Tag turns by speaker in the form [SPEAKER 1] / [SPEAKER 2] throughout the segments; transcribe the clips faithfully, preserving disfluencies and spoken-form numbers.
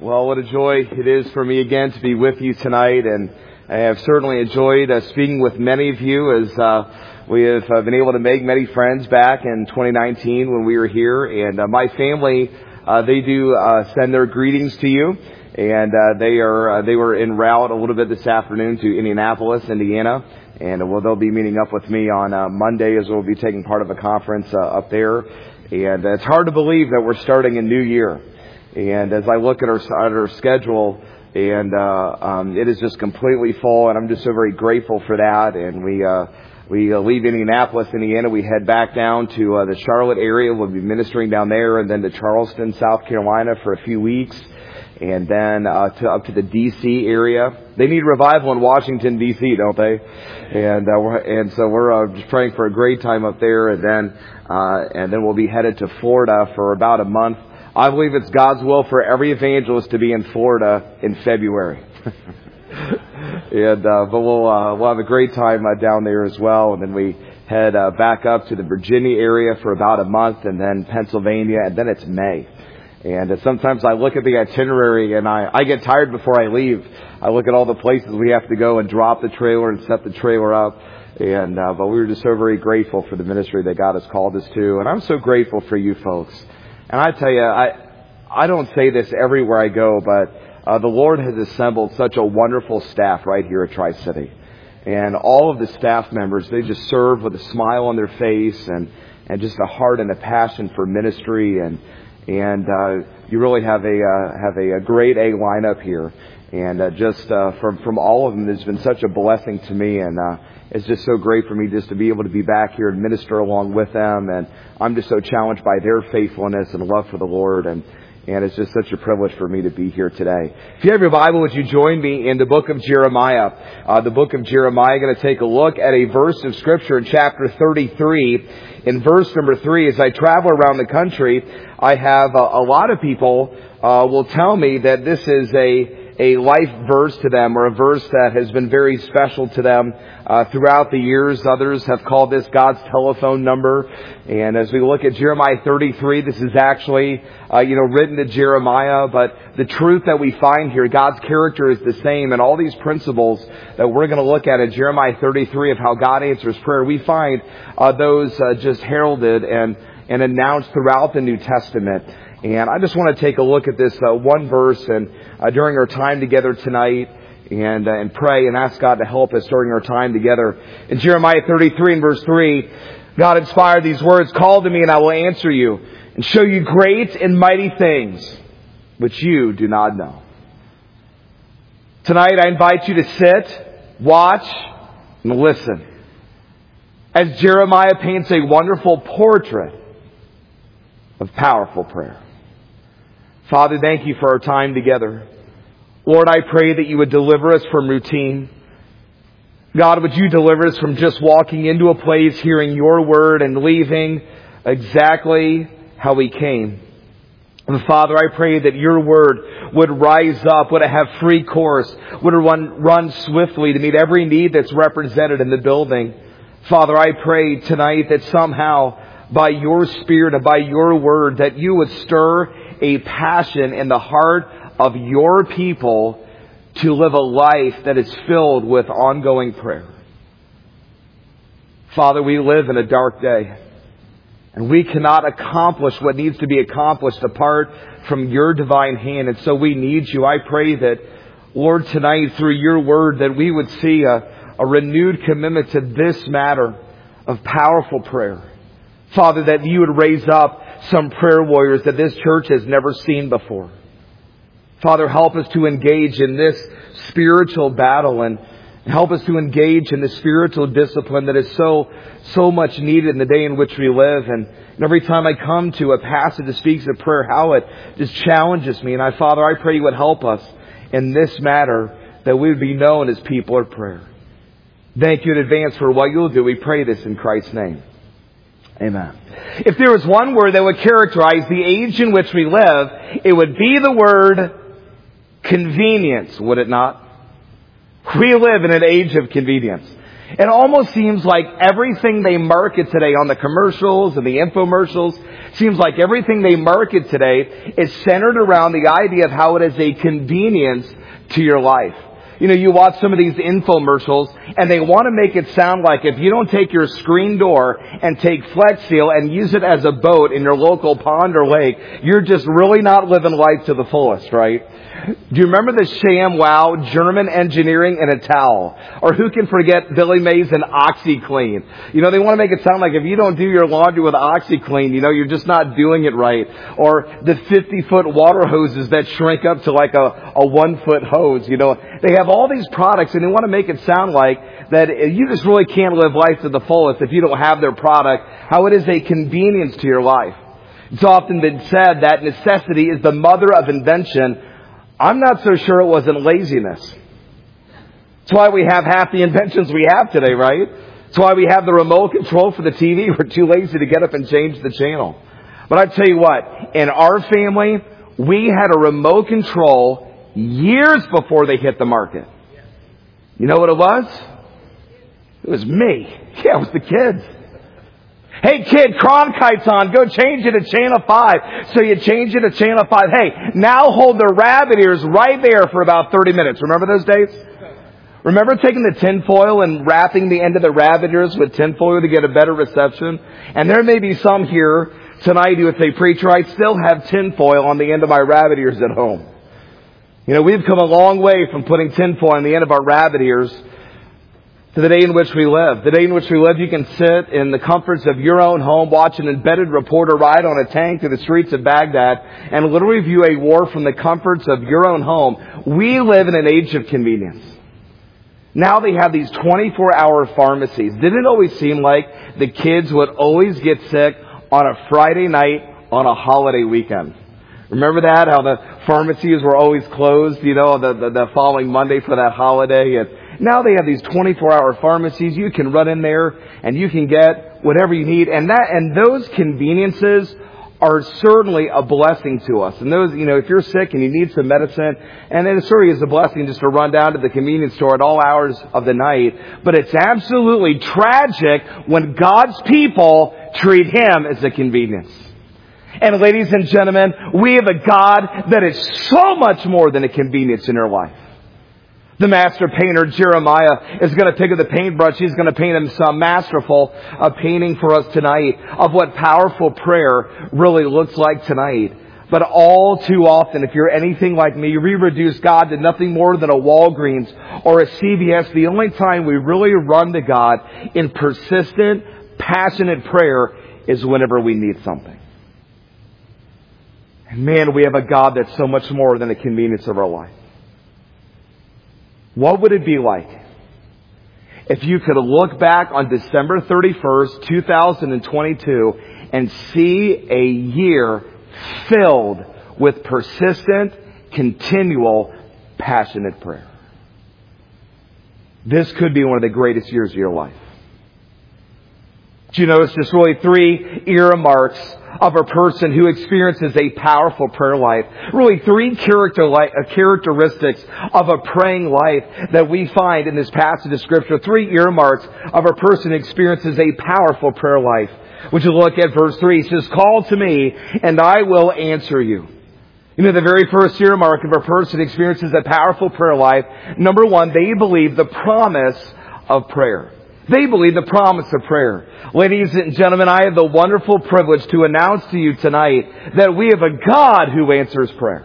[SPEAKER 1] Well, what a joy it is for me again to be with you tonight, and I have certainly enjoyed uh, speaking with many of you as uh, we have uh, been able to make many friends back in twenty nineteen when we were here. And uh, my family, uh, they do uh, send their greetings to you, and uh, they are uh, they were en route a little bit this afternoon to Indianapolis, Indiana, and uh, well, they'll be meeting up with me on uh, Monday as we'll be taking part of a conference uh, up there. And uh, it's hard to believe that we're starting a new year. And as I look at our, at our schedule, and uh, um, it is just completely full, and I'm just so very grateful for that. And we uh, we uh, leave Indianapolis, Indiana. We head back down to uh, the Charlotte area. We'll be ministering down there, and then to Charleston, South Carolina for a few weeks, and then uh, to, up to the D C area. They need revival in Washington, D C, don't they? And uh, we're, and so we're uh, just praying for a great time up there, and then uh, and then we'll be headed to Florida for about a month. I believe it's God's will for every evangelist to be in Florida in February. and uh, But we'll uh, we'll have a great time uh, down there as well. And then we head uh, back up to the Virginia area for about a month, and then Pennsylvania, and then it's May. And uh, sometimes I look at the itinerary and I, I get tired before I leave. I look at all the places we have to go and drop the trailer and set the trailer up. And uh, But we were just so very grateful for the ministry that God has called us to. And I'm so grateful for you folks. And I tell you, I I don't say this everywhere I go, but uh, the Lord has assembled such a wonderful staff right here at Tri-City. And all of the staff members, they just serve with a smile on their face and, and just a heart and a passion for ministry. And and uh, you really have a uh, have a, a great A lineup here. And uh, just uh, from from all of them, it's been such a blessing to me. And uh, it's just so great for me just to be able to be back here and minister along with them. And I'm just so challenged by their faithfulness and love for the Lord. And, and it's just such a privilege for me to be here today. If you have your Bible, would you join me in the book of Jeremiah? Uh, the book of Jeremiah, I'm going to take a look at a verse of Scripture in chapter thirty-three. In verse number three, as I travel around the country, I have uh, a lot of people uh, will tell me that this is a a life verse to them, or a verse that has been very special to them uh, throughout the years. Others have called this God's telephone number. And as we look at Jeremiah thirty-three, this is actually, uh, you know, written to Jeremiah. But the truth that we find here, God's character is the same. And all these principles that we're going to look at in Jeremiah thirty-three of how God answers prayer, we find uh, those uh, just heralded and, and announced throughout the New Testament. And I just want to take a look at this uh, one verse and uh, during our time together tonight and uh, and pray and ask God to help us during our time together. In Jeremiah thirty-three and verse three, God inspired these words, "Call to me and I will answer you and show you great and mighty things which you do not know." Tonight I invite you to sit, watch, and listen as Jeremiah paints a wonderful portrait of powerful prayer. Father, thank you for our time together. Lord, I pray that you would deliver us from routine. God, would you deliver us from just walking into a place, hearing your word, and leaving exactly how we came. And Father, I pray that your word would rise up, would have free course, would run, run swiftly to meet every need that's represented in the building. Father, I pray tonight that somehow by your Spirit and by your word that you would stir a passion in the heart of your people to live a life that is filled with ongoing prayer. Father, we live in a dark day, and we cannot accomplish what needs to be accomplished apart from your divine hand. And so we need you. I pray that, Lord, tonight through your word that we would see a, a renewed commitment to this matter of powerful prayer. Father, that you would raise up some prayer warriors that this church has never seen before. Father, help us to engage in this spiritual battle and help us to engage in the spiritual discipline that is so, so much needed in the day in which we live. And every time I come to a passage that speaks of prayer, how it just challenges me. And I, Father, I pray you would help us in this matter, that we would be known as people of prayer. Thank you in advance for what you'll do. We pray this in Christ's name. Amen. If there was one word that would characterize the age in which we live, it would be the word convenience, would it not? We live in an age of convenience. It almost seems like everything they market today on the commercials and the infomercials, seems like everything they market today is centered around the idea of how it is a convenience to your life. You know, you watch some of these infomercials and they want to make it sound like if you don't take your screen door and take Flex Seal and use it as a boat in your local pond or lake, you're just really not living life to the fullest, right? Do you remember the ShamWow, German engineering in a towel? Or who can forget Billy Mays and OxyClean? You know, they want to make it sound like if you don't do your laundry with OxyClean, you know, you're just not doing it right. Or the fifty-foot water hoses that shrink up to like a, a one-foot hose. You know, they have all these products and they want to make it sound like that you just really can't live life to the fullest if you don't have their product, how it is a convenience to your life. It's often been said that necessity is the mother of invention. I'm not so sure it wasn't laziness. That's why we have half the inventions we have today, right? That's why we have the remote control for the T V. We're too lazy to get up and change the channel. But I tell you what, in our family, we had a remote control years before they hit the market. You know what it was? It was me. Yeah, it was the kids. Hey kid, Cronkite's on. Go change it to channel five. So you change it to channel five. Hey, now hold the rabbit ears right there for about thirty minutes. Remember those days? Remember taking the tinfoil and wrapping the end of the rabbit ears with tinfoil to get a better reception? And there may be some here tonight who would say, preacher, I still have tinfoil on the end of my rabbit ears at home. You know, we've come a long way from putting tinfoil on the end of our rabbit ears to the day in which we live. The day in which we live, you can sit in the comforts of your own home, watch an embedded reporter ride on a tank through the streets of Baghdad, and literally view a war from the comforts of your own home. We live in an age of convenience. Now they have these twenty-four hour pharmacies. Didn't it always seem like the kids would always get sick on a Friday night on a holiday weekend? Remember that? How the pharmacies were always closed, you know, the, the, the following Monday for that holiday. And now they have these twenty-four hour pharmacies. You can run in there and you can get whatever you need. And that, and those conveniences are certainly a blessing to us. And those, you know, if you're sick and you need some medicine, and it certainly is a blessing just to run down to the convenience store at all hours of the night. But it's absolutely tragic when God's people treat Him as a convenience. And ladies and gentlemen, we have a God that is so much more than a convenience in our life. The master painter Jeremiah is going to pick up the paintbrush. He's going to paint him some masterful uh, painting for us tonight of what powerful prayer really looks like tonight. But all too often, if you're anything like me, we reduce God to nothing more than a Walgreens or a C V S. The only time we really run to God in persistent, passionate prayer is whenever we need something. And man, we have a God that's so much more than a convenience of our life. What would it be like if you could look back on December thirty-first, two thousand twenty-two and see a year filled with persistent, continual, passionate prayer? This could be one of the greatest years of your life. Do you notice there's really three earmarks of a person who experiences a powerful prayer life? Really three character li- uh, characteristics of a praying life that we find in this passage of Scripture. Three earmarks of a person who experiences a powerful prayer life. Would you look at verse three? It says, call to me and I will answer you. You know, the very first earmark of a person who experiences a powerful prayer life, number one, they believe the promise of prayer. They believe the promise of prayer. Ladies and gentlemen, I have the wonderful privilege to announce to you tonight that we have a God who answers prayer.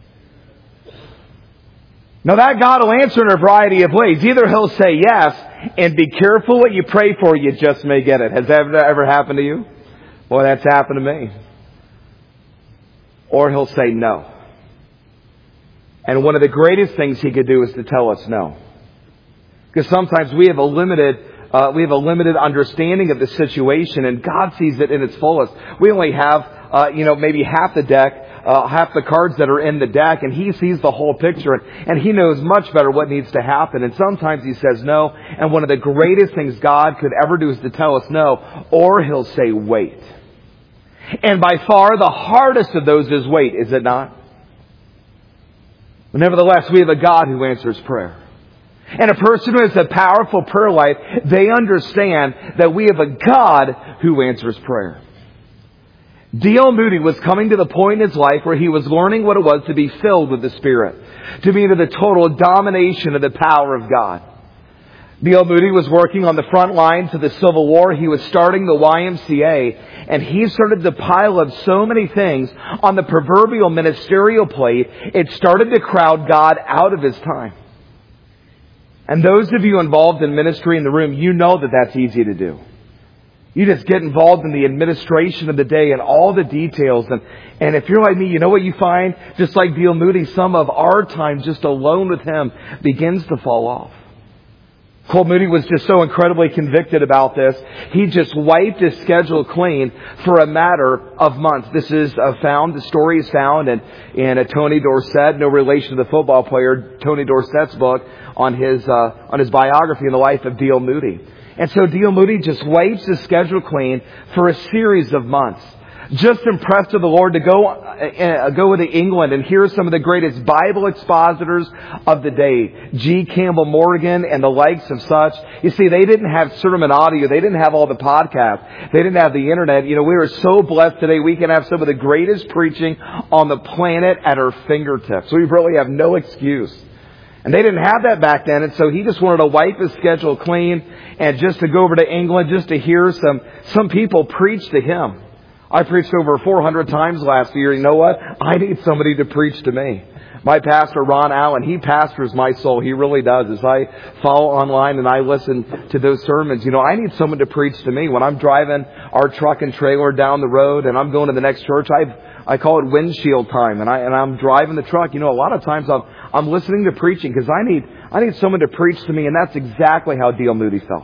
[SPEAKER 1] Now that God will answer in a variety of ways. Either He'll say yes, and be careful what you pray for, you just may get it. Has that ever, ever happened to you? Well, that's happened to me. Or He'll say no. And one of the greatest things He could do is to tell us no. Because sometimes we have a limited Uh, we have a limited understanding of the situation, and God sees it in its fullest. We only have, uh, you know, maybe half the deck, uh, half the cards that are in the deck, and He sees the whole picture, and, and He knows much better what needs to happen. And sometimes He says no, and one of the greatest things God could ever do is to tell us no, or He'll say wait. And by far the hardest of those is wait, is it not? But nevertheless, we have a God who answers prayer. And a person who has a powerful prayer life, they understand that we have a God who answers prayer. D L Moody was coming to the point in his life where he was learning what it was to be filled with the Spirit, to be under the total domination of the power of God. D L Moody was working on the front lines of the Civil War. He was starting the Y M C A, and he started to pile up so many things on the proverbial ministerial plate, it started to crowd God out of his time. And those of you involved in ministry in the room, you know that that's easy to do. You just get involved in the administration of the day and all the details. And, and if you're like me, you know what you find? Just like D L Moody, some of our time just alone with Him begins to fall off. Cole Moody was just so incredibly convicted about this. He just wiped his schedule clean for a matter of months. This is uh, found, the story is found in, in a Tony Dorsett, no relation to the football player, Tony Dorsett's book on his, uh, on his biography in the life of D L Moody. And so D L Moody just wipes his schedule clean for a series of months. Just impressed with the Lord to go uh, go to England and hear some of the greatest Bible expositors of the day. G. Campbell Morgan and the likes of such. You see, they didn't have sermon audio. They didn't have all the podcasts. They didn't have the internet. You know, we are so blessed today. We can have some of the greatest preaching on the planet at our fingertips. We really have no excuse. And they didn't have that back then. And so he just wanted to wipe his schedule clean and just to go over to England just to hear some, some people preach to him. I preached over four hundred times last year. You know what? I need somebody to preach to me. My pastor, Ron Allen, he pastors my soul. He really does. As I follow online and I listen to those sermons, you know, I need someone to preach to me. When I'm driving our truck and trailer down the road and I'm going to the next church, I I call it windshield time. And, I, and I'm driving the truck. You know, a lot of times I'm, I'm listening to preaching because I need, I need someone to preach to me. And that's exactly how D L Moody felt.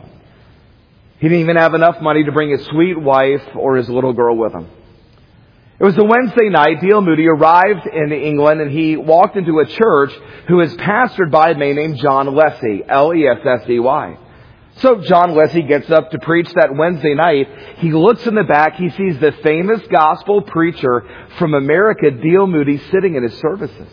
[SPEAKER 1] He didn't even have enough money to bring his sweet wife or his little girl with him. It was a Wednesday night. D L Moody arrived in England and he walked into a church who is pastored by a man named John Lessey, L E S S E Y. So John Lessey gets up to preach that Wednesday night. He looks in the back. He sees the famous gospel preacher from America, D L Moody, sitting in his services.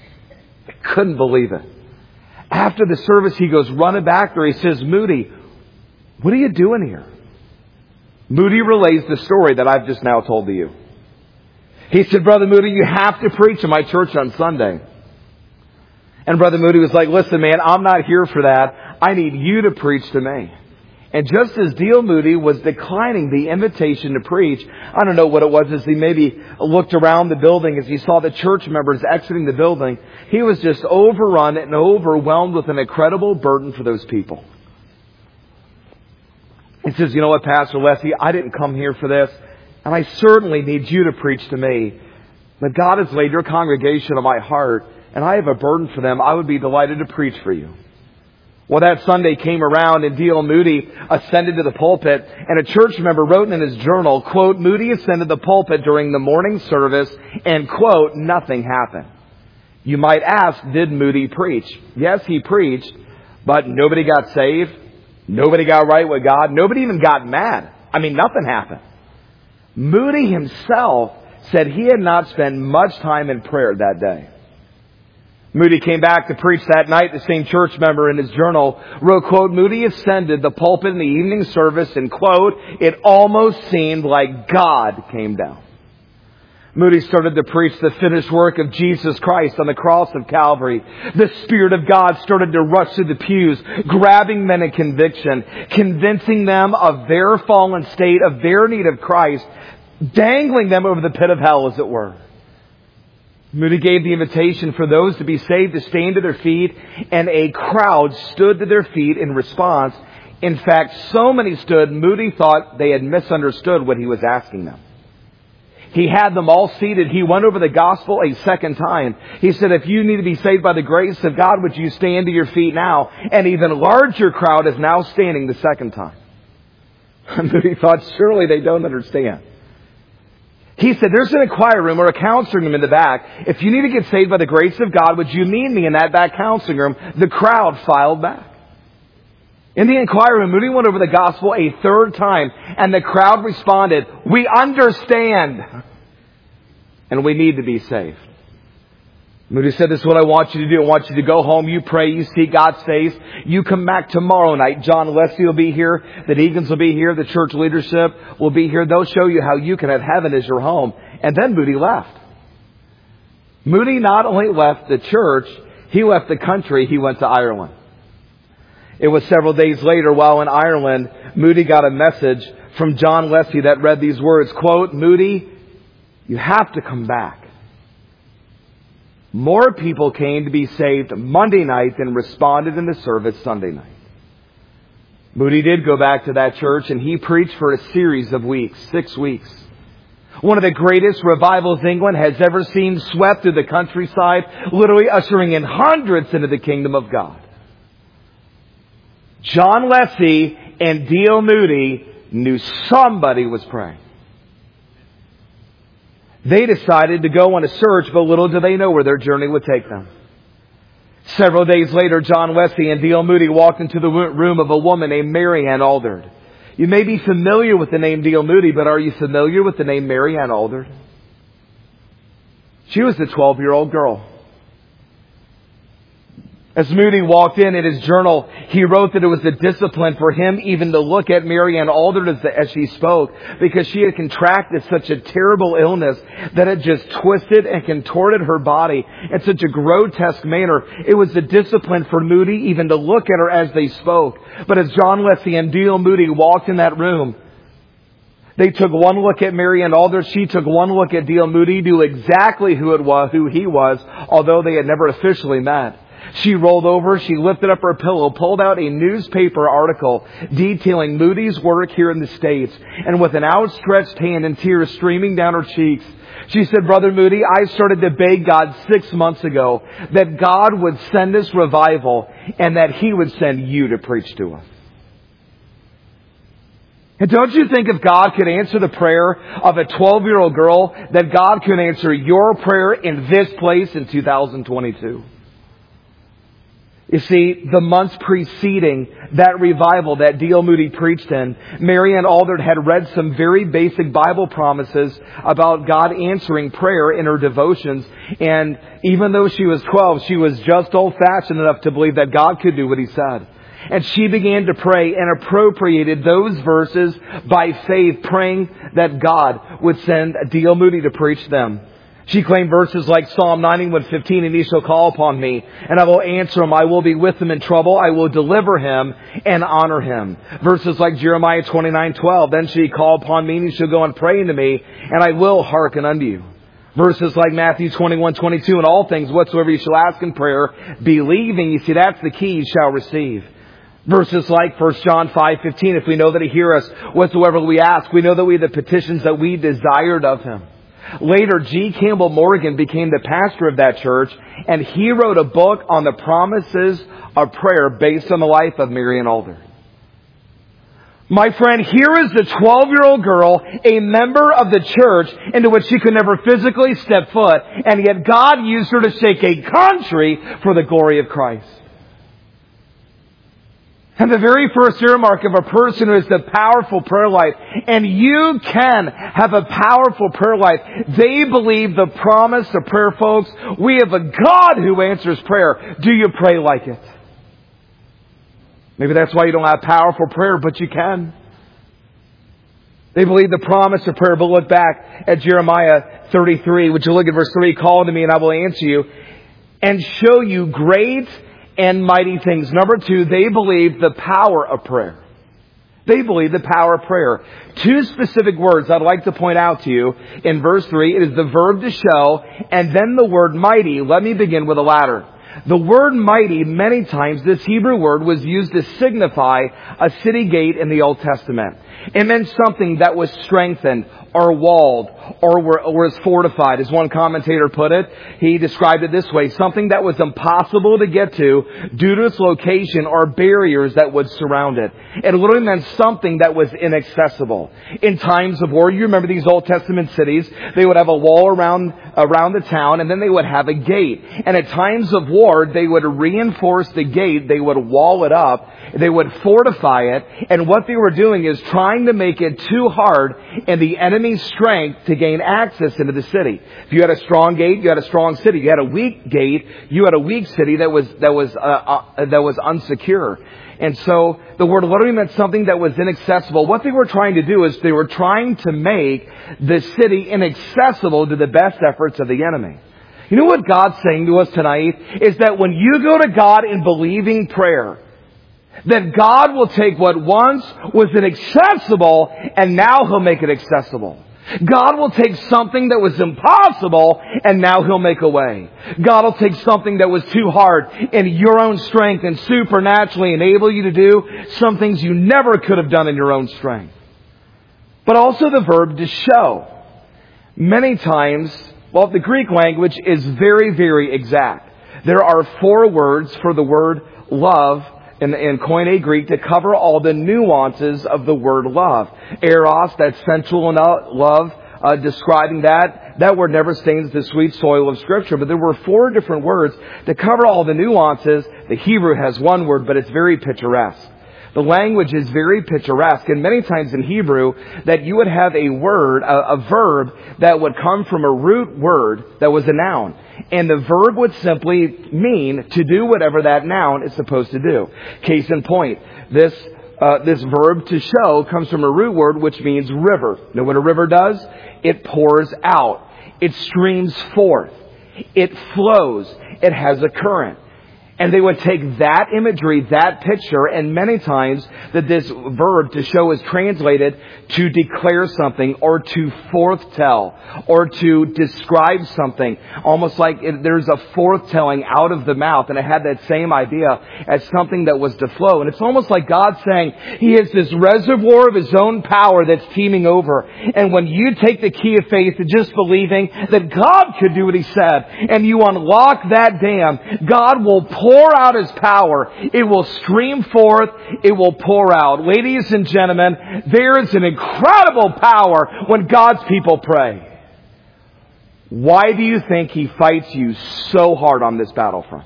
[SPEAKER 1] I couldn't believe it. After the service, he goes running back there. He says, Moody, what are you doing here? Moody relays the story that I've just now told to you. He said, Brother Moody, you have to preach in my church on Sunday. And Brother Moody was like, listen, man, I'm not here for that. I need you to preach to me. And just as D L Moody was declining the invitation to preach, I don't know what it was, as he maybe looked around the building, as he saw the church members exiting the building, he was just overrun and overwhelmed with an incredible burden for those people. He says, you know what, Pastor Lessey, I didn't come here for this, and I certainly need you to preach to me. But God has laid your congregation on my heart, and I have a burden for them. I would be delighted to preach for you. Well, that Sunday came around, and D L Moody ascended to the pulpit, and a church member wrote in his journal, quote, Moody ascended the pulpit during the morning service, and, quote, nothing happened. You might ask, did Moody preach? Yes, he preached, but nobody got saved. Nobody got right with God. Nobody even got mad. I mean, nothing happened. Moody himself said he had not spent much time in prayer that day. Moody came back to preach that night. The same church member in his journal wrote, quote, Moody ascended the pulpit in the evening service and, quote, it almost seemed like God came down. Moody started to preach the finished work of Jesus Christ on the cross of Calvary. The Spirit of God started to rush through the pews, grabbing men in conviction, convincing them of their fallen state, of their need of Christ, dangling them over the pit of hell, as it were. Moody gave the invitation for those to be saved to stand to their feet, and a crowd stood to their feet in response. In fact, so many stood, Moody thought they had misunderstood what he was asking them. He had them all seated. He went over the gospel a second time. He said, if you need to be saved by the grace of God, would you stand to your feet now? An even larger crowd is now standing the second time. Moody thought, surely they don't understand. He said, there's an inquiry room or a counseling room in the back. If you need to get saved by the grace of God, would you meet me in that back counseling room? The crowd filed back. In the inquiry room, Moody went over the gospel a third time, and the crowd responded, we understand, and we need to be saved. Moody said, this is what I want you to do. I want you to go home. You pray. You seek God's face. You come back tomorrow night. John Leslie will be here. The deacons will be here. The church leadership will be here. They'll show you how you can have heaven as your home. And then Moody left. Moody not only left the church, he left the country. He went to Ireland. It was several days later while in Ireland, Moody got a message from John Leslie that read these words, quote, Moody, you have to come back. More people came to be saved Monday night than responded in the service Sunday night. Moody did go back to that church and he preached for a series of weeks, six weeks. One of the greatest revivals England has ever seen, swept through the countryside, literally ushering in hundreds into the kingdom of God. John Leslie and D L Moody knew somebody was praying. They decided to go on a search, but little do they know where their journey would take them. Several days later, John Leslie and D L Moody walked into the room of a woman named Mary Ann Alderd. You may be familiar with the name D L Moody, but are you familiar with the name Mary Ann Alderd? She was the twelve-year-old girl. As Moody walked in in his journal, he wrote that it was a discipline for him even to look at Mary Ann Alderd as, as she spoke, because she had contracted such a terrible illness that it just twisted and contorted her body in such a grotesque manner. It was a discipline for Moody even to look at her as they spoke. But as John Leslie and D L Moody walked in that room, they took one look at Mary Ann Alderd. She took one look at D L Moody, knew exactly who it was, who he was, although they had never officially met. She rolled over, she lifted up her pillow, pulled out a newspaper article detailing Moody's work here in the States. And with an outstretched hand and tears streaming down her cheeks, she said, Brother Moody, I started to beg God six months ago that God would send us revival and that He would send you to preach to us. And don't you think if God could answer the prayer of a twelve-year-old girl, that God could answer your prayer in this place in two thousand twenty-two? You see, the months preceding that revival that D L Moody preached in, Mary Ann Alderd had read some very basic Bible promises about God answering prayer in her devotions. And even though she was twelve, she was just old-fashioned enough to believe that God could do what He said. And she began to pray and appropriated those verses by faith, praying that God would send D L Moody to preach them. She claimed verses like Psalm ninety-one fifteen, and He shall call upon me, and I will answer him. I will be with him in trouble. I will deliver him and honor him. Verses like Jeremiah twenty-nine twelve, then shall He call upon me, and He shall go and pray unto me, and I will hearken unto you. Verses like Matthew twenty-one twenty-two, in all things whatsoever you shall ask in prayer, believing, you see, that's the key, you shall receive. Verses like First John five fifteen, if we know that He hears us whatsoever we ask, we know that we have the petitions that we desired of Him. Later, G. Campbell Morgan became the pastor of that church, and he wrote a book on the promises of prayer based on the life of Mary Ann Alderd. My friend, here is the twelve-year-old girl, a member of the church into which she could never physically step foot, and yet God used her to shake a country for the glory of Christ. And the very first earmark of a person who has the powerful prayer life, and you can have a powerful prayer life. They believe the promise of prayer, folks. We have a God who answers prayer. Do you pray like it? Maybe that's why you don't have powerful prayer, but you can. They believe the promise of prayer. But look back at Jeremiah thirty-three. Would you look at verse three? Call unto me and I will answer you and show you great and mighty things. Number two, they believe the power of prayer. They believe the power of prayer. Two specific words I'd like to point out to you in verse three. It is the verb to show and then the word mighty. Let me begin with the latter. The word mighty, many times this Hebrew word was used to signify a city gate in the Old Testament. It meant something that was strengthened or walled or was fortified. As one commentator put it, he described it this way: something that was impossible to get to due to its location or barriers that would surround it. It literally meant something that was inaccessible. In times of war, you remember these Old Testament cities, they would have a wall around, around the town, and then they would have a gate. And at times of war, war, they would reinforce the gate, they would wall it up, they would fortify it, and what they were doing is trying to make it too hard in the enemy's strength to gain access into the city. If you had a strong gate, you had a strong city. If you had a weak gate, you had a weak city that was that was uh, uh, that was unsecure. And so the word literally meant something that was inaccessible. What they were trying to do is they were trying to make the city inaccessible to the best efforts of the enemy. You know what God's saying to us tonight? Is that when you go to God in believing prayer, that God will take what once was inaccessible and now He'll make it accessible. God will take something that was impossible and now He'll make a way. God will take something that was too hard in your own strength and supernaturally enable you to do some things you never could have done in your own strength. But also the verb to show. Many times, well, the Greek language is very, very exact. There are four words for the word love in, in Koine Greek to cover all the nuances of the word love. Eros, that sensual love, uh, describing that. That word never stains the sweet soil of Scripture. But there were four different words to cover all the nuances. The Hebrew has one word, but it's very picturesque. The language is very picturesque, and many times in Hebrew that you would have a word, a, a verb that would come from a root word that was a noun. And the verb would simply mean to do whatever that noun is supposed to do. Case in point, this uh, this verb to show comes from a root word which means river. You know what a river does? It pours out. It streams forth. It flows. It has a current. And they would take that imagery, that picture, and many times that this verb to show is translated to declare something or to foretell or to describe something. Almost like it, there's a foretelling out of the mouth, and it had that same idea as something that was to flow. And it's almost like God saying He is this reservoir of His own power that's teeming over. And when you take the key of faith to just believing that God could do what He said, and you unlock that dam, God will pour out His power. It will stream forth. It will pour out. Ladies and gentlemen, there is an incredible power when God's people pray. Why do you think He fights you so hard on this battlefront?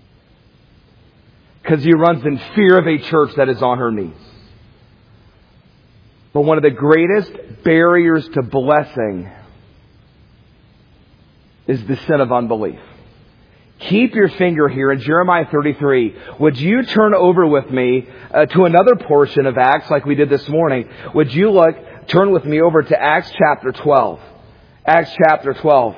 [SPEAKER 1] Because He runs in fear of a church that is on her knees. But one of the greatest barriers to blessing is the sin of unbelief. Keep your finger here in Jeremiah thirty-three. Would you turn over with me uh, to another portion of Acts like we did this morning? Would you look, turn with me over to Acts chapter twelve. Acts chapter twelve.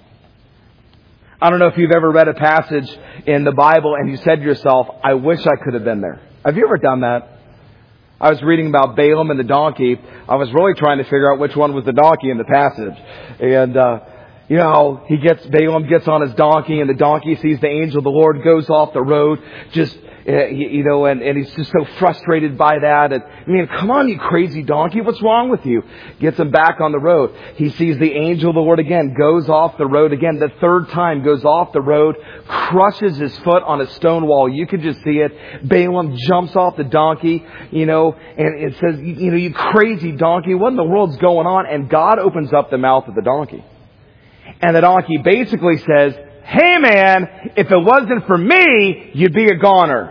[SPEAKER 1] I don't know if you've ever read a passage in the Bible and you said to yourself, I wish I could have been there. Have you ever done that? I was reading about Balaam and the donkey. I was really trying to figure out which one was the donkey in the passage. And, uh, You know, he gets, Balaam gets on his donkey and the donkey sees the angel of the Lord, goes off the road, just, uh, you know, and, and he's just so frustrated by that. And, I mean, come on, you crazy donkey, what's wrong with you? Gets him back on the road. He sees the angel of the Lord again, goes off the road again. The third time goes off the road, crushes his foot on a stone wall. You could just see it. Balaam jumps off the donkey, you know, and it says, you know, you crazy donkey, what in the world's going on? And God opens up the mouth of the donkey. And the donkey basically says, hey man, if it wasn't for me, you'd be a goner.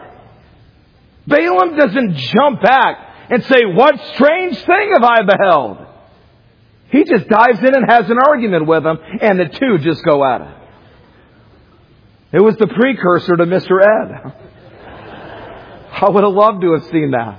[SPEAKER 1] Balaam doesn't jump back and say, what strange thing have I beheld? He just dives in and has an argument with him, and the two just go at it. It was the precursor to Mister Ed. I would have loved to have seen that.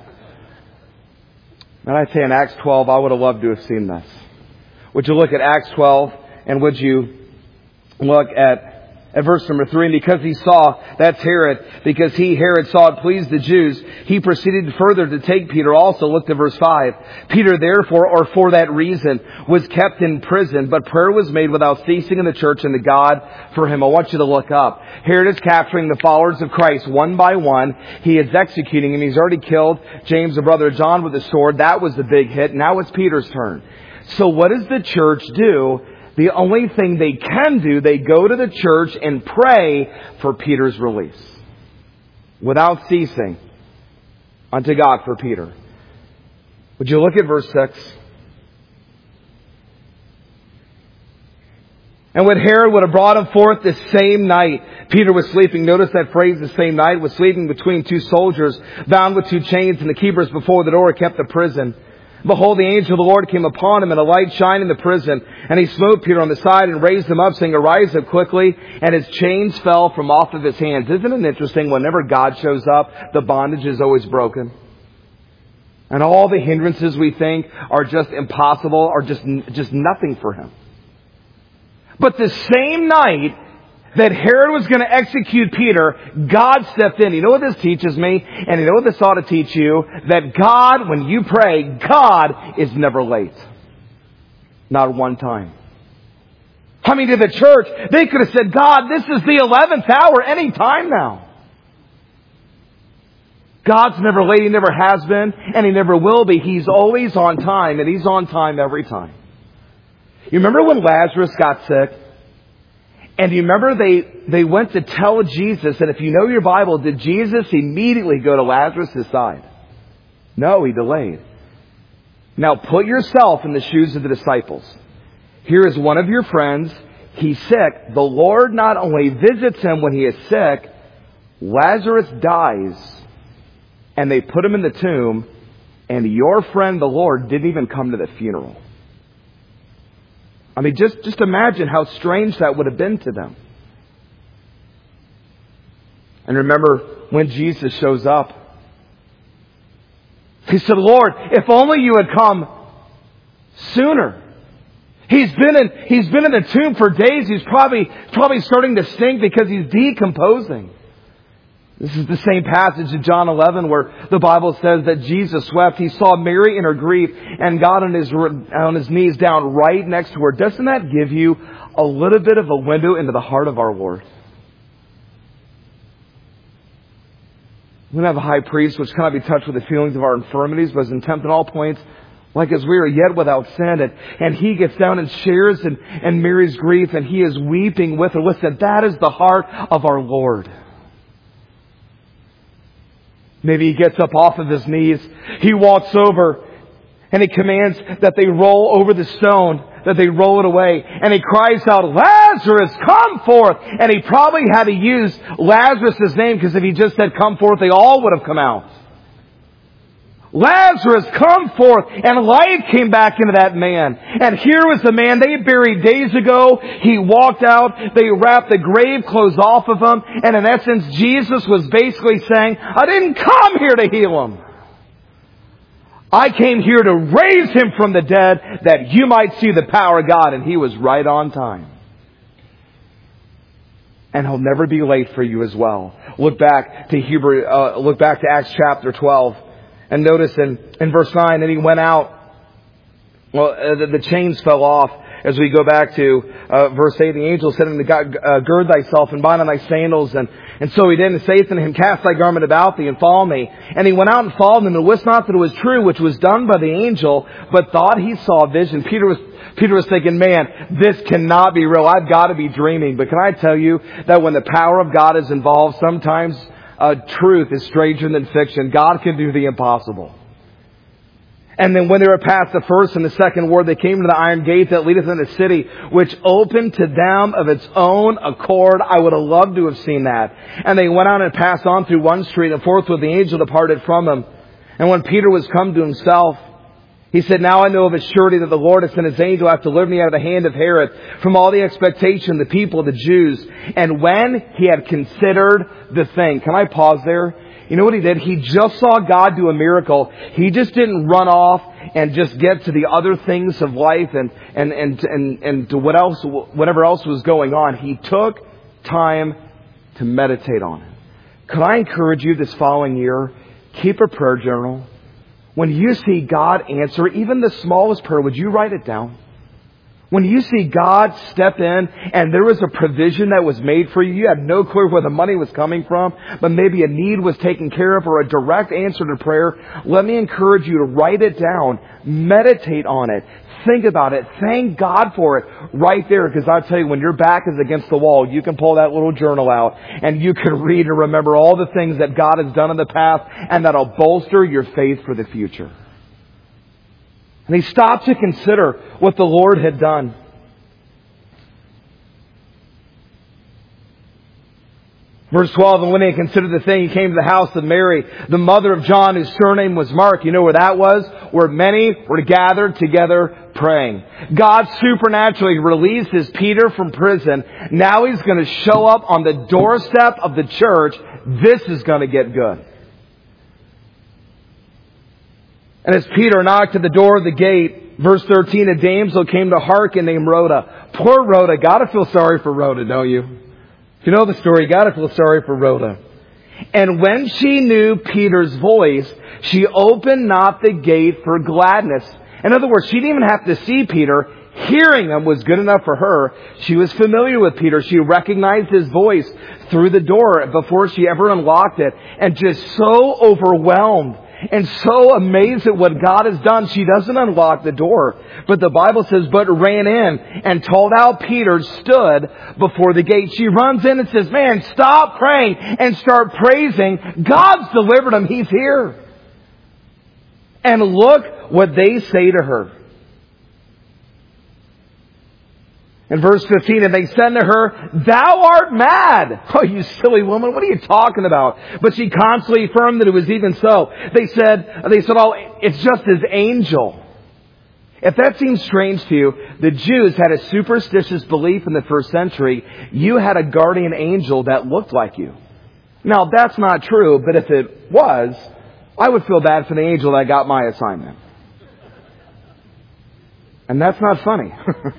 [SPEAKER 1] And I'd say in Acts twelve, I would have loved to have seen this. Would you look at Acts twelve? And would you look at, at verse number three? And because he saw, that's Herod, because he, Herod, saw it pleased the Jews, he proceeded further to take Peter also. Look at verse five. Peter therefore, or for that reason, was kept in prison, but prayer was made without ceasing in the church and to God for him. I want you to look up. Herod is capturing the followers of Christ one by one. He is executing them. He's already killed James, the brother of John, with a sword. That was the big hit. Now it's Peter's turn. So what does the church do? The only thing they can do, they go to the church and pray for Peter's release. Without ceasing unto God for Peter. Would you look at verse six? And when Herod would have brought him forth the same night, Peter was sleeping. Notice that phrase, the same night, was sleeping between two soldiers, bound with two chains, and the keepers before the door kept the prison. Behold, the angel of the Lord came upon him, and a light shined in the prison. And he smote Peter on the side and raised him up, saying, Arise up quickly. And his chains fell from off of his hands. Isn't it interesting? Whenever God shows up, the bondage is always broken. And all the hindrances we think are just impossible are just, just nothing for him. But the same night that Herod was going to execute Peter, God stepped in. You know what this teaches me? And you know what this ought to teach you? That God, when you pray, God is never late. Not one time. I mean, to the church, they could have said, God, this is the eleventh hour, any time now. God's never late. He never has been, and He never will be. He's always on time, and He's on time every time. You remember when Lazarus got sick? And you remember they, they went to tell Jesus, and if you know your Bible, did Jesus immediately go to Lazarus' side? No, He delayed. Now put yourself in the shoes of the disciples. Here is one of your friends. He's sick. The Lord not only visits him when he is sick, Lazarus dies, and they put him in the tomb, and your friend, the Lord, didn't even come to the funeral. I mean, just, just imagine how strange that would have been to them. And remember, when Jesus shows up, he said, Lord, if only you had come sooner. He's been in, he's been in the tomb for days. He's probably, probably starting to stink because he's decomposing. This is the same passage in John eleven where the Bible says that Jesus wept. He saw Mary in her grief and got on his, on his knees down right next to her. Doesn't that give you a little bit of a window into the heart of our Lord? We don't have a high priest which cannot be touched with the feelings of our infirmities, but is in tempted in all points, like as we are yet without sin. And, and he gets down and shares in, in Mary's grief, and he is weeping with her. Listen, that is the heart of our Lord. Maybe he gets up off of his knees. He walks over and he commands that they roll over the stone, that they roll it away. And he cries out, Lazarus, come forth. And he probably had to use Lazarus' name, because if he just said come forth, they all would have come out. Lazarus, come forth. And life came back into that man. And here was the man they buried days ago. He walked out. They wrapped the grave clothes off of him. And in essence, Jesus was basically saying, I didn't come here to heal him. I came here to raise him from the dead, that you might see the power of God. And he was right on time. And he'll never be late for you as well. Look back to Hebrew, uh, look back to Acts chapter twelve. And notice in, in verse nine, and he went out. Well, uh, the, the chains fell off. As we go back to uh, verse eight, the angel said unto God, uh, gird thyself and bind on thy sandals. And, and so he did, and saith unto him, cast thy garment about thee and follow me. And he went out and followed him, and wist not that it was true, which was done by the angel, but thought he saw a vision. Peter was Peter was thinking, man, this cannot be real. I've got to be dreaming. But can I tell you that when the power of God is involved, sometimes Uh, truth is stranger than fiction. God can do the impossible. And then when they were past the first and the second ward, they came to the iron gate that leadeth into the city, which opened to them of its own accord. I would have loved to have seen that. And they went out and passed on through one street, and forthwith the angel departed from him. And when Peter was come to himself, he said, now I know of a surety that the Lord has sent his angel to deliver me out of the hand of Herod, from all the expectation, the people, the Jews. And when he had considered the thing, can I pause there? You know what he did? He just saw God do a miracle. He just didn't run off and just get to the other things of life and, and, and, and, and to what else, whatever else was going on. He took time to meditate on it. Could I encourage you this following year, keep a prayer journal. When you see God answer even the smallest prayer, would you write it down? When you see God step in and there was a provision that was made for you, you had no clue where the money was coming from, but maybe a need was taken care of or a direct answer to prayer, let me encourage you to write it down. Meditate on it. Think about it. Thank God for it right there. Because I'll tell you, when your back is against the wall, you can pull that little journal out and you can read and remember all the things that God has done in the past, and that'll bolster your faith for the future. And he stopped to consider what the Lord had done. Verse twelve, and when he considered the thing, he came to the house of Mary, the mother of John, whose surname was Mark. You know where that was? Where many were gathered together praying. God supernaturally releases Peter from prison. Now he's going to show up on the doorstep of the church. This is going to get good. And as Peter knocked at the door of the gate, verse thirteen, a damsel came to hearken named Rhoda. Poor Rhoda. Gotta feel sorry for Rhoda, don't you? If you know the story, you gotta feel sorry for Rhoda. And when she knew Peter's voice, she opened not the gate for gladness. In other words, she didn't even have to see Peter. Hearing him was good enough for her. She was familiar with Peter. She recognized his voice through the door before she ever unlocked it. And just so overwhelmed and so amazed at what God has done, she doesn't unlock the door. But the Bible says, but ran in and told how Peter stood before the gate. She runs in and says, man, stop praying and start praising. God's delivered him. He's here. And look what they say to her. In verse fifteen, and they said to her, thou art mad. Oh, you silly woman, what are you talking about? But she constantly affirmed that it was even so. They said, they said, oh, it's just his angel. If that seems strange to you, the Jews had a superstitious belief in the first century. You had a guardian angel that looked like you. Now, that's not true, but if it was, I would feel bad for the angel that got my assignment. And that's not funny.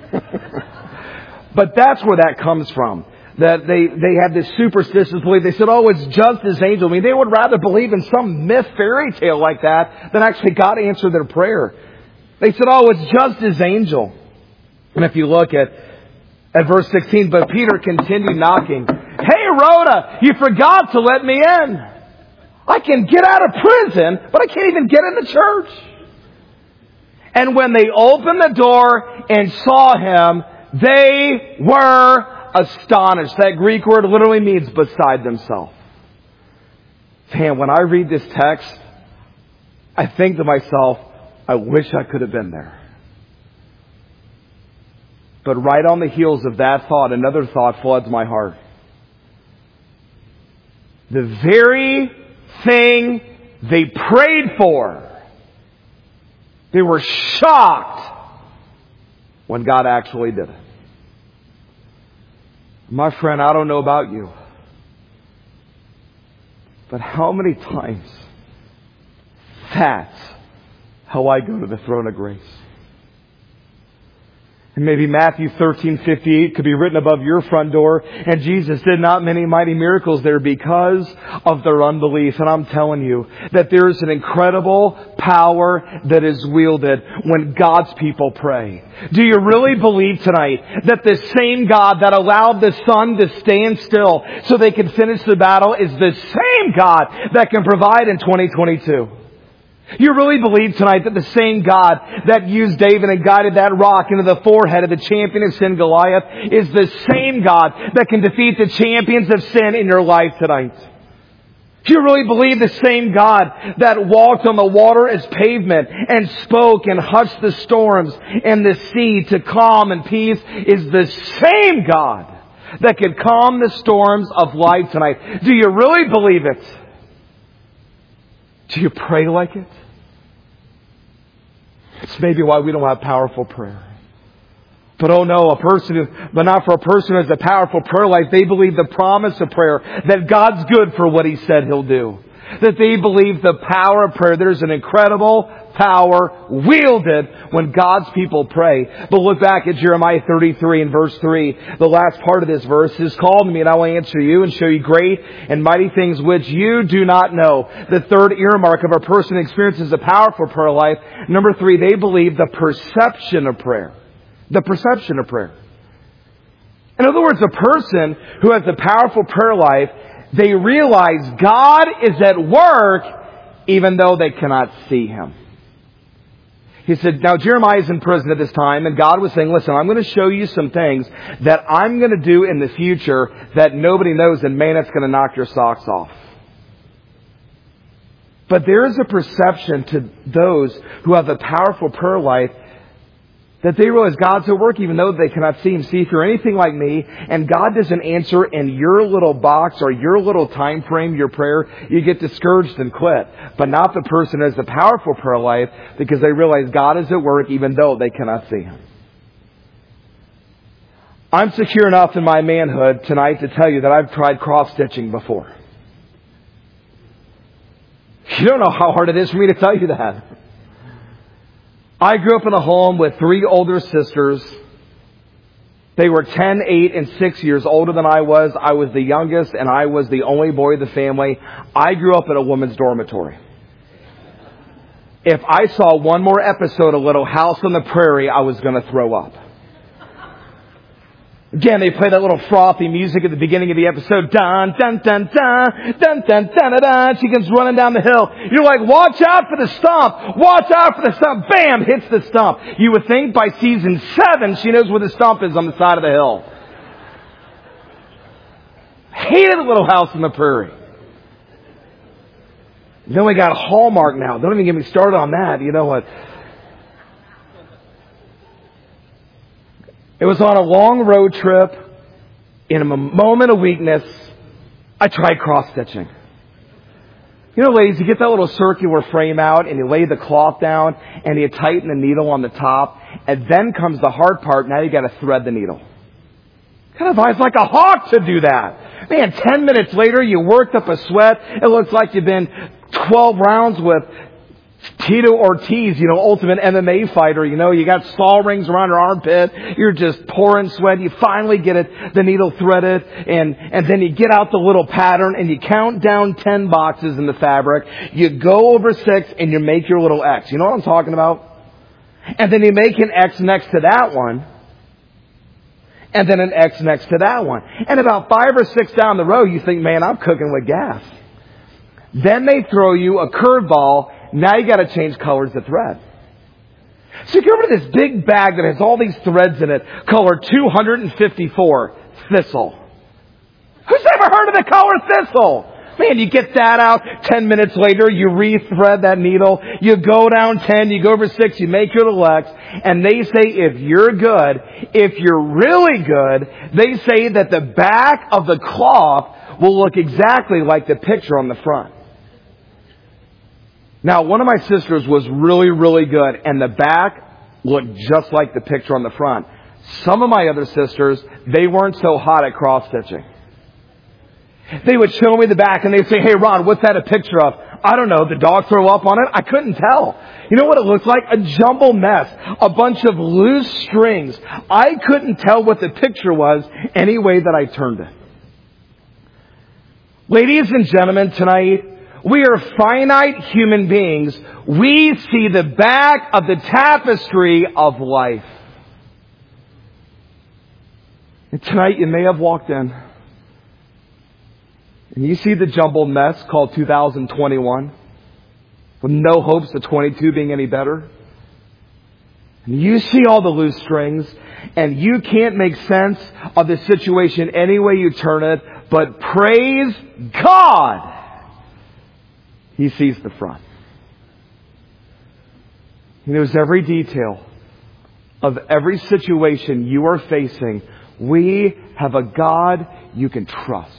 [SPEAKER 1] But that's where that comes from. That they, they had this superstitious belief. They said, oh, it's just his angel. I mean, they would rather believe in some myth fairy tale like that than actually God answered their prayer. They said, oh, it's just his angel. And if you look at, at verse sixteen, but Peter continued knocking. Hey, Rhoda, you forgot to let me in. I can get out of prison, but I can't even get in the church. And when they opened the door and saw him, they were astonished. That Greek word literally means beside themselves. Man, when I read this text, I think to myself, I wish I could have been there. But right on the heels of that thought, another thought floods my heart. The very thing they prayed for, they were shocked when God actually did it. My friend, I don't know about you, but how many times that's how I go to the throne of grace. And maybe Matthew thirteen fifty-eight could be written above your front door. And Jesus did not many mighty miracles there because of their unbelief. And I'm telling you that there is an incredible power that is wielded when God's people pray. Do you really believe tonight that the same God that allowed the sun to stand still so they could finish the battle is the same God that can provide in twenty twenty-two? You really believe tonight that the same God that used David and guided that rock into the forehead of the champion of sin, Goliath, is the same God that can defeat the champions of sin in your life tonight? Do you really believe the same God that walked on the water as pavement and spoke and hushed the storms and the sea to calm and peace is the same God that could calm the storms of life tonight? Do you really believe it? Do you pray like it? It's maybe why we don't have powerful prayer. But oh no, a person who, but not for a person who has a powerful prayer life. They believe the promise of prayer, that God's good for what He said He'll do. That they believe the power of prayer. There's an incredible power wielded when God's people pray. But look back at Jeremiah thirty-three and verse three. The last part of this verse is, call to me and I will answer you and show you great and mighty things which you do not know. The third earmark of a person who experiences a powerful prayer life. Number three, they believe the perception of prayer. The perception of prayer. In other words, a person who has a powerful prayer life, they realize God is at work even though they cannot see Him. He said, now Jeremiah is in prison at this time, and God was saying, listen, I'm going to show you some things that I'm going to do in the future that nobody knows, and man, it's going to knock your socks off. But there is a perception to those who have a powerful prayer life That they realize God's at work even though they cannot see Him. See, if you're anything like me and God doesn't answer in your little box or your little time frame, your prayer, you get discouraged and quit. But not the person who has the powerful prayer life because they realize God is at work even though they cannot see Him. I'm secure enough in my manhood tonight to tell you that I've tried cross-stitching before. You don't know how hard it is for me to tell you that. I grew up in a home with three older sisters. They were ten, eight, and six years older than I was. I was the youngest, and I was the only boy of the family. I grew up in a women's dormitory. If I saw one more episode of Little House on the Prairie, I was going to throw up. Again, they play that little frothy music at the beginning of the episode. Dun, dun, dun, dun, dun, dun, dun, dun, dun. She comes running down the hill. You're like, watch out for the stump. Watch out for the stump. Bam, hits the stump. You would think by season seven, she knows where the stump is on the side of the hill. Hated Little House on the Prairie. Then we got Hallmark now. Don't even get me started on that. You know what? It was on a long road trip. In a moment of weakness, I tried cross-stitching. You know, ladies, you get that little circular frame out and you lay the cloth down and you tighten the needle on the top. And then comes the hard part. Now you got to thread the needle. Kind of eyes like a hawk to do that. Man, ten minutes later, you worked up a sweat. It looks like you've been twelve rounds with Tito Ortiz, you know, ultimate M M A fighter. You know, you got saw rings around your armpit. You're just pouring sweat. You finally get it, the needle threaded, and, and then you get out the little pattern and you count down ten boxes in the fabric. You go over six and you make your little X. You know what I'm talking about? And then you make an X next to that one. And then an X next to that one. And about five or six down the road, you think, man, I'm cooking with gas. Then they throw you a curveball. Now you got to change colors of thread. So you go over to this big bag that has all these threads in it, color two hundred fifty-four, thistle. Who's ever heard of the color thistle? Man, you get that out. Ten minutes later, you re-thread that needle. You go down ten, you go over six, you make your little X. And they say if you're good, if you're really good, they say that the back of the cloth will look exactly like the picture on the front. Now, one of my sisters was really, really good, and the back looked just like the picture on the front. Some of my other sisters, they weren't so hot at cross-stitching. They would show me the back, and they'd say, hey, Ron, what's that a picture of? I don't know. Did the dog throw up on it? I couldn't tell. You know what it looked like? A jumble mess. A bunch of loose strings. I couldn't tell what the picture was any way that I turned it. Ladies and gentlemen, tonight, we are finite human beings. We see the back of the tapestry of life. And tonight you may have walked in and you see the jumbled mess called two thousand twenty-one with no hopes of twenty-two being any better. And you see all the loose strings and you can't make sense of the situation any way you turn it, but praise God, He sees the front. He knows every detail of every situation you are facing. We have a God you can trust.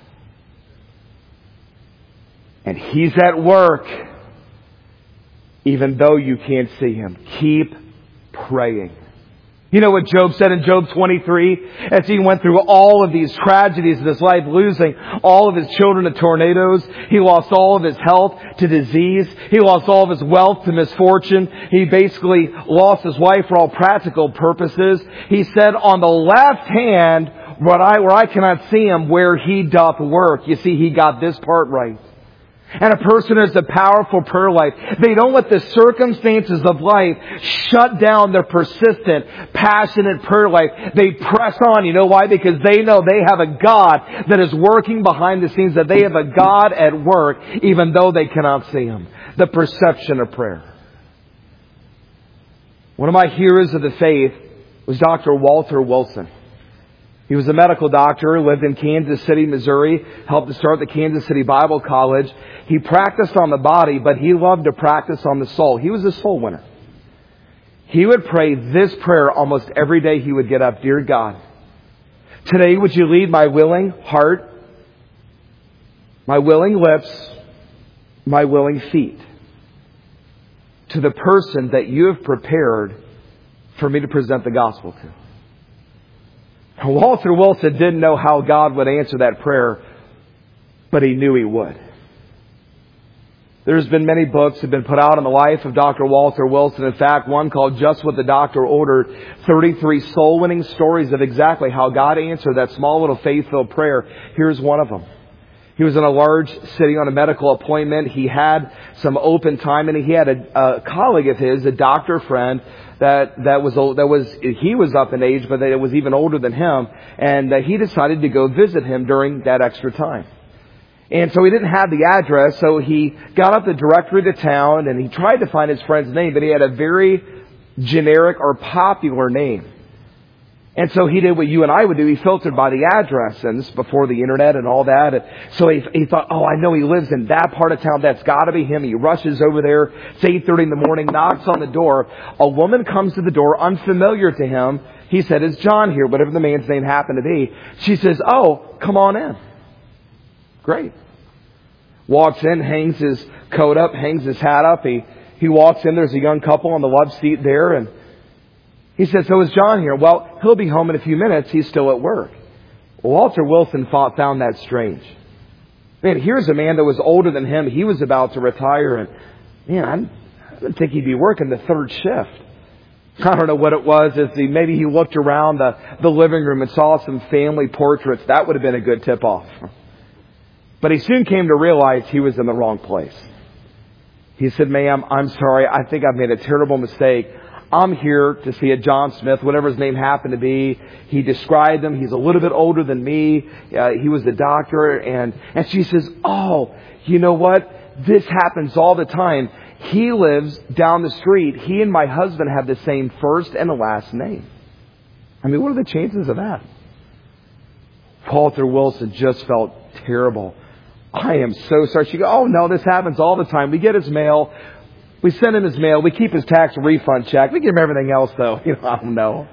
[SPEAKER 1] And He's at work, even though you can't see Him. Keep praying. You know what Job said in Job twenty-three? As he went through all of these tragedies of his life, losing all of his children to tornadoes. He lost all of his health to disease. He lost all of his wealth to misfortune. He basically lost his wife for all practical purposes. He said, on the left hand, where I, where I cannot see Him, where He doth work. You see, he got this part right. And a person has a powerful prayer life. They don't let the circumstances of life shut down their persistent, passionate prayer life. They press on. You know why? Because they know they have a God that is working behind the scenes, that they have a God at work, even though they cannot see Him. The perception of prayer. One of my heroes of the faith was Doctor Walter Wilson. He was a medical doctor, lived in Kansas City, Missouri, helped to start the Kansas City Bible College. He practiced on the body, but he loved to practice on the soul. He was a soul winner. he would pray this prayer almost every day he would get up. Dear God, today would you lead my willing heart, my willing lips, my willing feet to the person that you have prepared for me to present the gospel to. Walter Wilson didn't know how God would answer that prayer, but he knew he would. There's been many books that have been put out on the life of Doctor Walter Wilson. In fact, one called Just What the Doctor Ordered, thirty-three soul-winning stories of exactly how God answered that small little faith-filled prayer. Here's one of them. He was in a large city on a medical appointment. He had some open time, and he had a, a colleague of his, a doctor friend, that that was that was he was up in age, but that was even older than him, and uh, he decided to go visit him during that extra time. And so he didn't have the address, so he got up the directory to town, and he tried to find his friend's name, but he had a very generic or popular name. And so he did what you and I would do. He filtered by the address, and this is before the internet and all that. And so he, he thought, oh, I know he lives in that part of town. That's got to be him. He rushes over there. It's eight thirty in the morning, knocks on the door. A woman comes to the door, unfamiliar to him. He said, is John here? Whatever the man's name happened to be. She says, oh, come on in. Great. Walks in, hangs his coat up, hangs his hat up. He, he walks in. There's a young couple on the love seat there, and he said, so is John here? Well, he'll be home in a few minutes. He's still at work. Walter Wilson thought, found that strange. Man, here's a man that was older than him. He was about to retire. And man, I didn't think he'd be working the third shift. I don't know what it was. As he, maybe he looked around the, the living room and saw some family portraits. That would have been a good tip-off. But he soon came to realize he was in the wrong place. He said, ma'am, I'm sorry. I think I've made a terrible mistake. I'm here to see a John Smith, whatever his name happened to be. He described him. He's a little bit older than me. Uh, he was a doctor. And, and she says, oh, you know what? This happens all the time. He lives down the street. He and my husband have the same first and the last name. I mean, what are the chances of that? Walter Wilson just felt terrible. I am so sorry. She goes, oh, no, this happens all the time. We get his mail. We send him his mail. We keep his tax refund check. We give him everything else, though. You know, I don't know.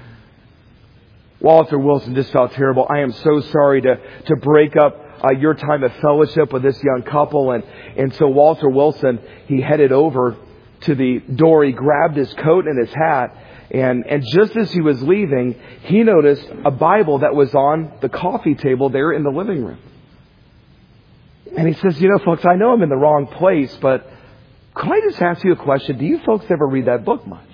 [SPEAKER 1] Walter Wilson just felt terrible. I am so sorry to, to break up uh, your time of fellowship with this young couple. And, and so Walter Wilson, he headed over to the door. He grabbed his coat and his hat. And, and just as he was leaving, he noticed a Bible that was on the coffee table there in the living room. And he says, you know, folks, I know I'm in the wrong place, but could I just ask you a question? Do you folks ever read that book much?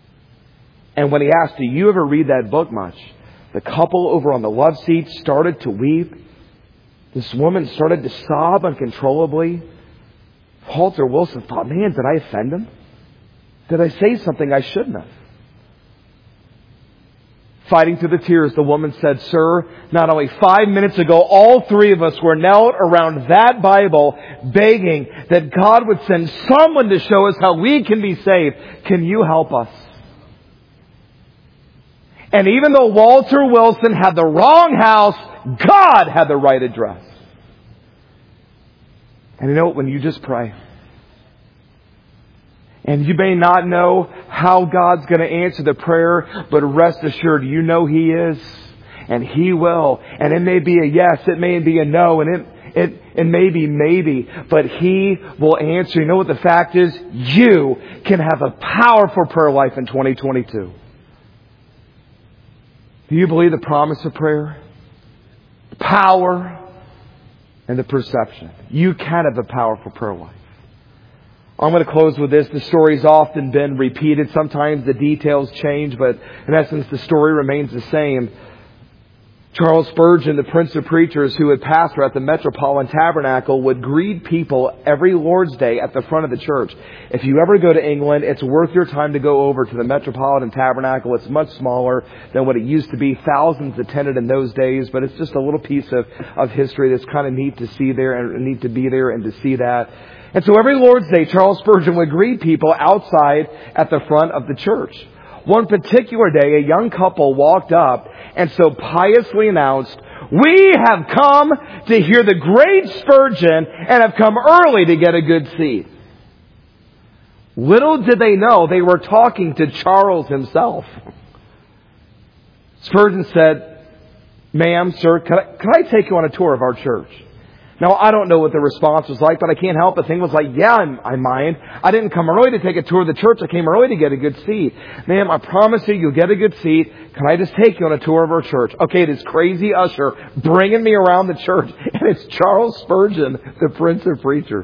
[SPEAKER 1] And when he asked, do you ever read that book much? The couple over on the love seat started to weep. This woman started to sob uncontrollably. Walter Wilson thought, man, did I offend him? Did I say something I shouldn't have? Fighting through the tears, the woman said, sir, not only five minutes ago, all three of us were knelt around that Bible begging that God would send someone to show us how we can be saved. Can you help us? And even though Walter Wilson had the wrong house, God had the right address. And you know what? When you just pray, and you may not know how God's going to answer the prayer, but rest assured, you know He is, and He will. And it may be a yes, it may be a no, and it it, it may be maybe, but He will answer. You know what the fact is? You can have a powerful prayer life in twenty twenty-two. Do you believe the promise of prayer? The power and the perception. You can have a powerful prayer life. I'm going to close with this. The story's often been repeated. Sometimes the details change, but in essence, the story remains the same. Charles Spurgeon, the Prince of Preachers, who would pastor at the Metropolitan Tabernacle, would greet people every Lord's Day at the front of the church. If you ever go to England, it's worth your time to go over to the Metropolitan Tabernacle. It's much smaller than what it used to be. Thousands attended in those days, but it's just a little piece of, of history that's kind of neat to see there and neat to be there and to see that. And so every Lord's Day, Charles Spurgeon would greet people outside at the front of the church. One particular day, a young couple walked up and so piously announced, we have come to hear the great Spurgeon and have come early to get a good seat. Little did they know they were talking to Charles himself. Spurgeon said, "Ma'am, sir, can I, can I take you on a tour of our church?" Now, I don't know what the response was like, but I can't help but think it was like, yeah, I'm, I mind. I didn't come early to take a tour of the church. I came early to get a good seat. Ma'am, I promise you, you'll get a good seat. Can I just take you on a tour of our church? Okay, this crazy usher bringing me around the church, and it's Charles Spurgeon, the Prince of Preachers.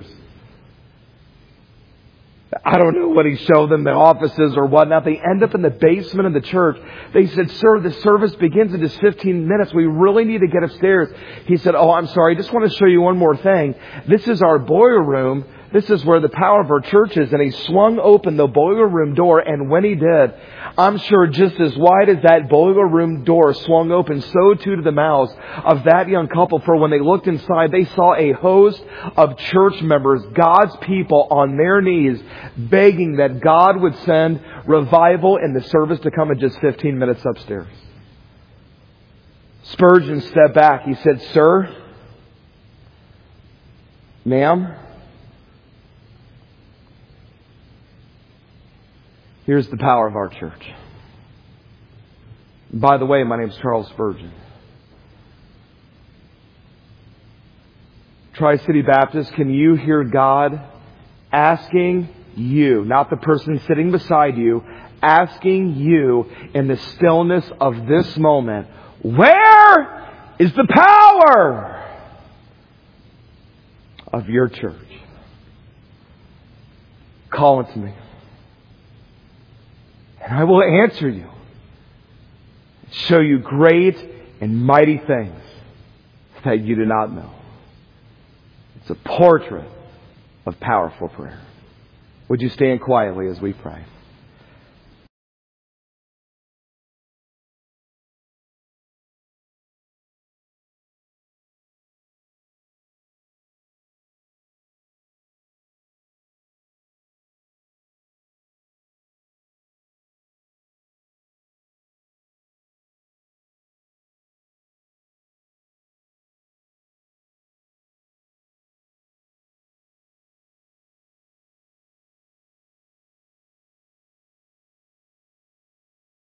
[SPEAKER 1] I don't know what he showed them, the offices or whatnot. They end up in the basement of the church. They said, "Sir, the service begins in just fifteen minutes. We really need to get upstairs." He said, "Oh, I'm sorry. I just want to show you one more thing. This is our boiler room. This is where the power of our church is." And he swung open the boiler room door. And when he did, I'm sure just as wide as that boiler room door swung open, so too to the mouths of that young couple. For when they looked inside, they saw a host of church members, God's people, on their knees, begging that God would send revival in the service to come in just fifteen minutes upstairs. Spurgeon stepped back. He said, "Sir, ma'am, here's the power of our church. By the way, my name's Charles Spurgeon. Tri-City Baptist, can you hear God asking you, not the person sitting beside you, asking you in the stillness of this moment, where is the power of your church? Call it to me, and I will answer you, show you great and mighty things that you do not know." It's a portrait of powerful prayer. Would you stand quietly as we pray?